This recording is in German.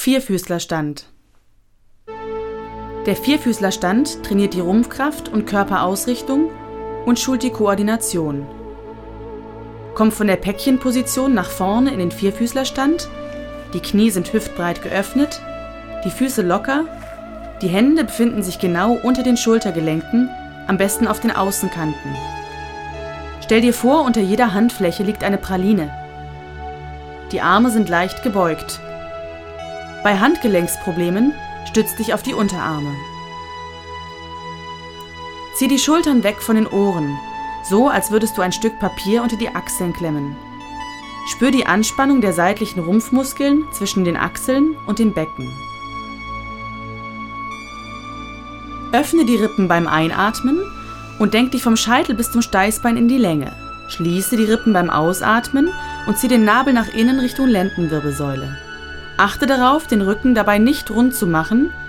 Vierfüßlerstand. Der Vierfüßlerstand trainiert die Rumpfkraft und Körperausrichtung und schult die Koordination. Komm von der Päckchenposition nach vorne in den Vierfüßlerstand, die Knie sind hüftbreit geöffnet, die Füße locker, die Hände befinden sich genau unter den Schultergelenken, am besten auf den Außenkanten. Stell dir vor, unter jeder Handfläche liegt eine Praline. Die Arme sind leicht gebeugt. Bei Handgelenksproblemen stütz dich auf die Unterarme. Zieh die Schultern weg von den Ohren, so als würdest du ein Stück Papier unter die Achseln klemmen. Spür die Anspannung der seitlichen Rumpfmuskeln zwischen den Achseln und dem Becken. Öffne die Rippen beim Einatmen und denk dich vom Scheitel bis zum Steißbein in die Länge. Schließe die Rippen beim Ausatmen und zieh den Nabel nach innen Richtung Lendenwirbelsäule. Achte darauf, den Rücken dabei nicht rund zu machen,